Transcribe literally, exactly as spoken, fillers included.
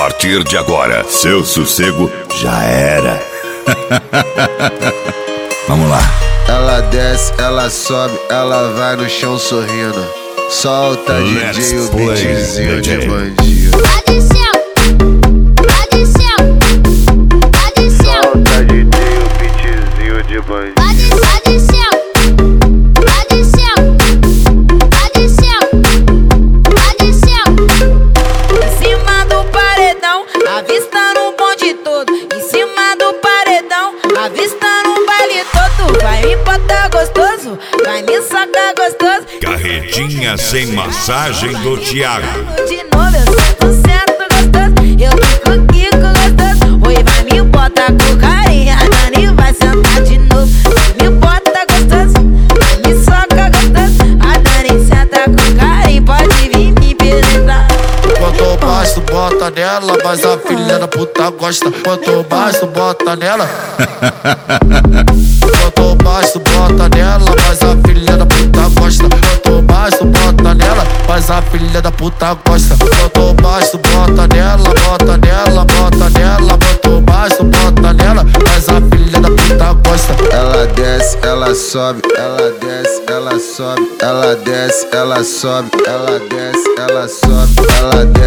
partir de agora, seu sossego já era. Vamos lá. Ela desce, ela sobe, ela vai no chão sorrindo. Solta Let's D J, o play, beatzinho D J. de bandido. Solta D J, o beatzinho de bandido. Em cima do paredão, avistando um bonde todo. Em cima do paredão, avistando um baile todo. Vai me botar gostoso, vai me sacar gostoso. Carretinha sem massagem do Thiago. De novo eu sento, sento gostoso. Eu fico aqui com gostoso. Oi, vai me botar com carinha. A Dani vai sentar de novo. Vai me bota gostoso, vai me soca gostoso. A Dani senta com carinho, pode vir me penetrar. Quanto mais tu bota nela, mas a filha da puta gosta. Quanto mais tu bota nela. Quanto mais tu bota nela, mas a filha da puta gosta. Quanto mais tu bota nela, mas a filha da puta gosta. Quanto mais tu bota nela, bota nela, bota nela. Quanto mais tu bota nela, mas a filha da puta gosta. Ela desce, ela sobe, ela desce, ela sobe, ela desce, ela sobe, ela desce, ela sobe, ela desce.